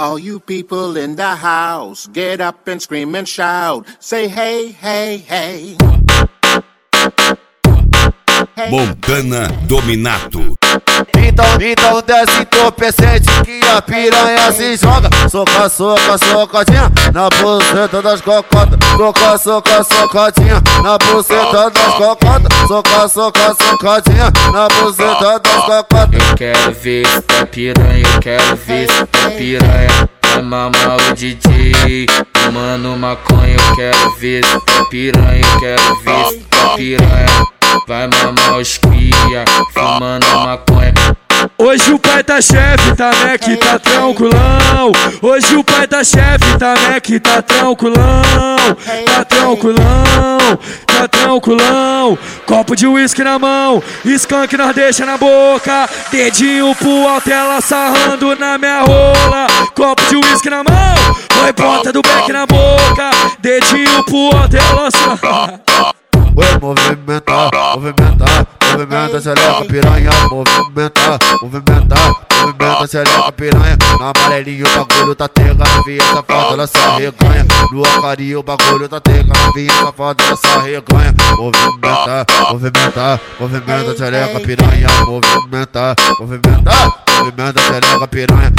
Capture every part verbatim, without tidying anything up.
All you people in the house, get up and scream and shout. Say hey, hey, hey. Montana Dominato. Então, então desce entorpecente que a piranha se joga. Soca, soca, socadinha na buceta das cocotas. Soca, soca, socadinha na buceta das cocotas. Soca, soca, socadinha na buceta das cocotas. Eu quero ver se tá piranha, eu quero ver se tá piranha. Vai mamar o D J, fumando maconha. Eu quero ver se tá piranha, eu quero ver se tá piranha. Vai mamar os cria, fumando maconha. Hoje o pai tá chefe, tá Mac, tá tranquilão. Hoje o pai tá chefe, tá Mac, tá tranquilão. Tá tranquilão, tá tranquilão. Copo de uísque na mão, skunk nós deixa na boca. Dedinho pro alto, ela sarrando na minha rola. Copo de uísque na mão, põe ponta do beck na boca. Dedinho pro alto, ela sarrando. Oi, movimentar, movimentar, movimenta, xereca, piranha. Movimentar, movimentar, movimenta, xereca, piranha. Na amarelinha o bagulho tá tega, novinha safada, ela se arreganha. No acarinho o bagulho tá tega, novinha safada, ela se arreganha. Movimentar, movimentar, movimenta, xereca, piranha. Movimentar, movimentar, movimenta, xereca, piranha.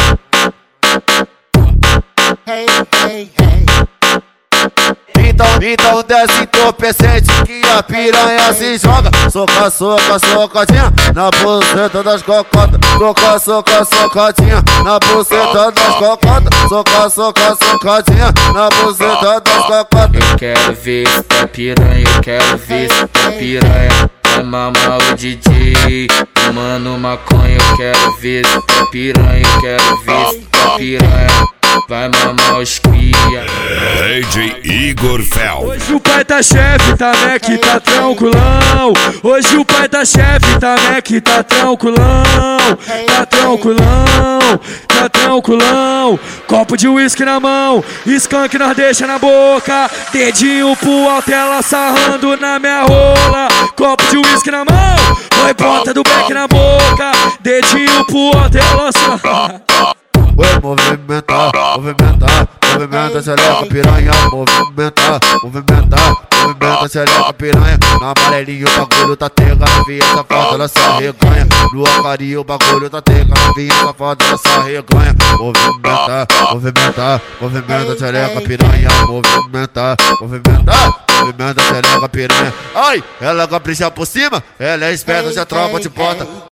Hey, hey, hey. Então, então desce entorpecente que a piranha se joga. Soca, soca, socadinha na buceta das cocotas. Soca, soca, socadinha na buceta das cocotas. Soca, soca, socadinha na buceta das cocotas. Eu quero ver se tá piranha, eu quero ver se tá piranha. Vai mamar o D J, fumando maconha. Eu quero ver se tá piranha, eu quero ver se tá piranha. Vai mamar os cria. D J Igor Fel. Hoje o pai tá chefe, tá Mac, tá tranquilão. Hoje o pai tá chefe, tá Mac, tá tranquilão. Tá tranquilão, tá tranquilão. Copo de uísque na mão, skunk nós deixa na boca. Dedinho pro alto, ela sarrando na minha rola. Copo de uísque na mão, põe ponta do beck na boca. Dedinho pro alto, ela sarrando. Oi, movimentar, movimentar, movimenta, xereca, piranha. Movimentar, movimentar, movimenta, xereca, piranha. Na amarelinha o bagulho tá tega, novinha safada, ela se arreganha. No acarinho o bagulho tá tega, novinha safada, ela se arreganha. Movimentar, movimentar, movimenta, xereca, piranha. Movimentar, movimentar, movimenta, xereca, piranha. Ai, ela capricha por cima, ela é esperta, já tropa de porta.